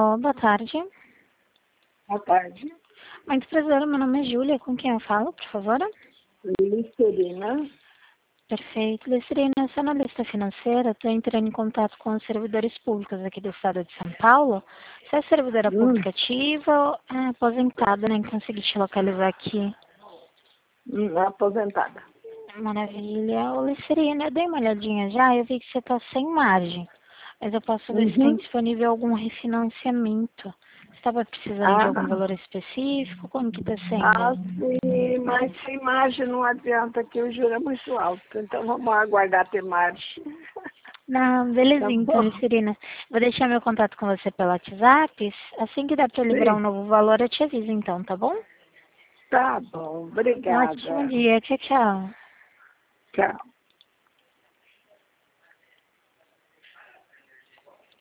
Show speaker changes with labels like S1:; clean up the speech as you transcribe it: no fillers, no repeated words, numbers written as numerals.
S1: Alô, boa tarde.
S2: Boa tarde.
S1: Muito prazer, meu nome é Júlia. Com quem eu falo, por favor?
S2: Listerina.
S1: Perfeito. Listerina, eu sou analista financeira. Estou entrando em contato com os servidores públicos aqui do estado de São Paulo. Você é servidora pública ativa ou é aposentada, né? Consegui te localizar aqui.
S2: Aposentada.
S1: Maravilha. Ô, Listerina, eu dei uma olhadinha já. Eu vi que você está sem margem. Mas eu posso ver se tem disponível algum refinanciamento. Você estava precisando de algum valor específico? Como que está sendo?
S2: Sim, mas sem margem não adianta, que o juro é muito alto. Então vamos aguardar ter margem.
S1: Não, belezinha, então, Listerina. Vou deixar meu contato com você pelo WhatsApp. Assim que der para liberar um novo valor, eu te aviso então, tá bom?
S2: Tá bom,
S1: Um ótimo
S2: obrigada.
S1: dia. Tchau, tchau.
S2: Tchau.